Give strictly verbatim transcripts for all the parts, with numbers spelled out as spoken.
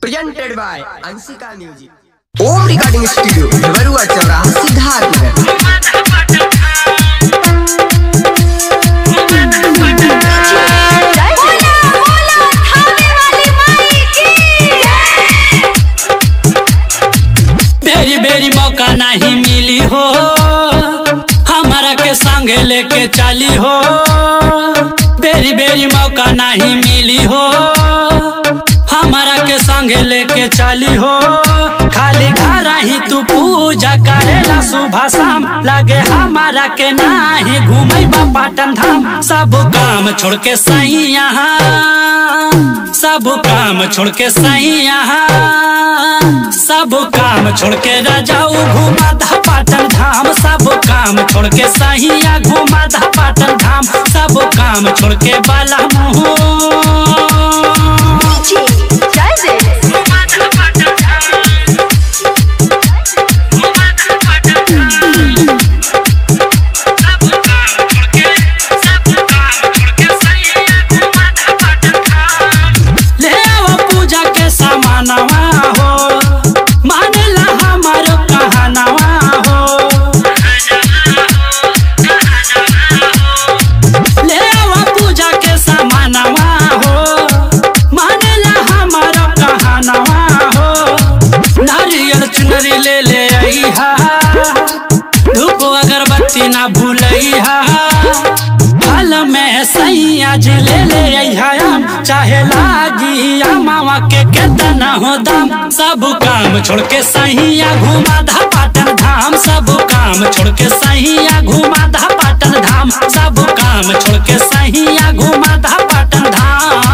presented by Ansika Music. Om Recording Studio, Devarua Chowra, Siddharth. बेरी बेरी मौका नहीं मिली हो, हमारा के संग लेके चली हो। बेरी बेरी मौका नहीं मिली हो, हमारा के संग लेके चली हो। खाली घर ही तू पूजा करेला सुबह शाम, लगे हमारा के नाही घूमे पाटन धाम। सब काम छोड़ के सही यहाँ, सब काम छोड़ के सही यहाँ, सब काम छोड़ के राजाऊ घूमा धा पाटन धाम। सब काम छोड़ के सहिया घूमा धा पाटन धाम। सब काम छोड़ के बाला मुँह ले ले आईहा, धूप अगरबत्ती ना भूलैहा। फल में सैया जी ले ले आईहा, चाहे लागी मावा के केतना हो दाम। सब काम छोड़ के सैया घूमा धा पाटन धाम। सब काम छोड़ के सैया घूमा धा पाटन धाम। सब काम छोड़ के सैया घूमा धा पाटन धाम।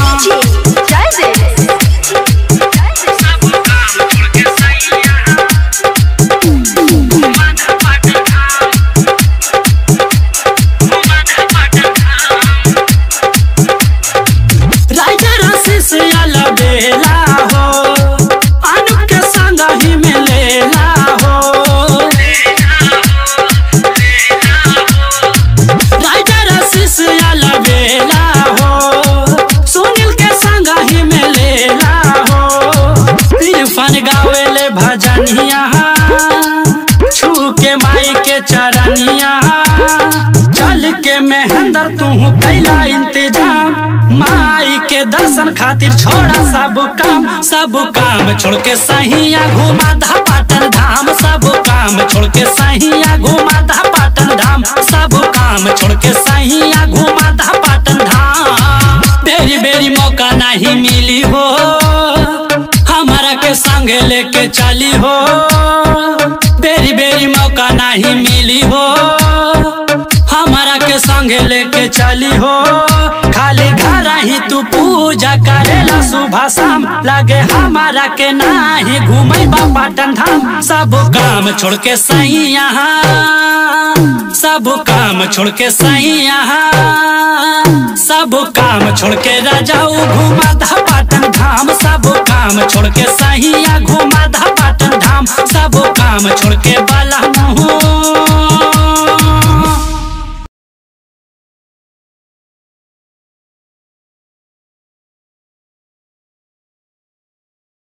गावेले भजनिया छू के माई के चरनिया, चल के मेहंदर तू कैला इंतजाम। माई के दर्शन खातिर छोड़ा सब काम। सब काम छोड़ के सहिया घूमा धा पाटन धाम। सब काम छोड़ के सहिया घूमा धा पाटन धाम। सब काम छोड़ के सहिया घूमा धा पाटन धाम। बेरी बेरी मौका नहीं मिली हो, हमारा के संग लेके चली हो। बेरी बेरी मौका नहीं मिली हो, हमारा के संग लेके चली हो। खाली घर ही तू पूजा करेला सुबह शाम, लगे हमारा के नाही घूमे पाटन धाम। सब काम छोड़ के सही यहाँ, सब काम छोड़ के सही यहाँ, सब काम छोड़ के राजाऊ घूमा धा पाटन धाम। सब काम छोड़ के सहिया घूमा धा पाटन धाम। सब काम छोड़ के